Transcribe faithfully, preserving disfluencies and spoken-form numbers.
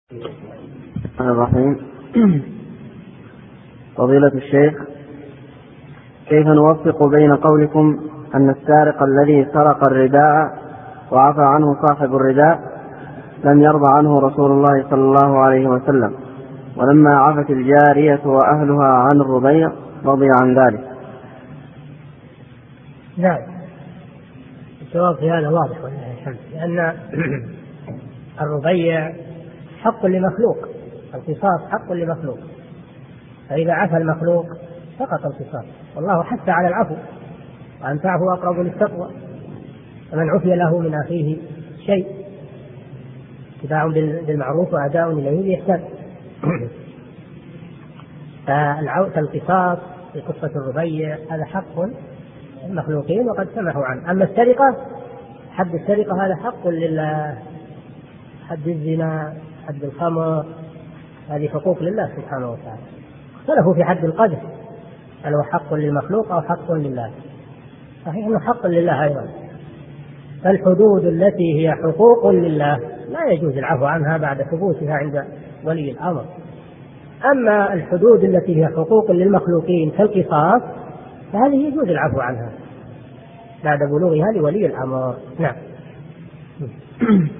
الرحمن الرحيم. فضيلة الشيخ، كيف نوفق بين قولكم أن السارق الذي سرق الرداء وعفى عنه صاحب الرداء لم يرضى عنه رسول الله صلى الله عليه وسلم، ولما عفت الجارية وأهلها عن الربيع رضي عن ذلك؟ نعم، الجواب في هذا واضح والله الحمد، لأن الربيع حق لمخلوق، القصاص حق لمخلوق، فإذا عفى المخلوق سقط القصاص، والله حث على العفو، وأن تعفوا أقرب للتقوى، فمن عفي له من أخيه شيء اتباع بالمعروف وأداء إليه بإحسان. فالقصاص في قصة الربيع هذا حق المخلوقين وقد سمحوا عنه. أما السرقة، حد السرقة هذا حق لله، حد الزنا، حد الخمر، هذه حقوق لله سبحانه وتعالى. اختلفوا في حد القذف، هل هو حق للمخلوق أو حق لله؟ صحيح أنه حق لله أيضا، فالحدود التي هي حقوق لله لا يجوز العفو عنها بعد ثبوتها عند ولي الأمر. أما الحدود التي هي حقوق للمخلوقين كالقصاص فهذه يجوز العفو عنها بعد بلوغها لولي الأمر. نعم.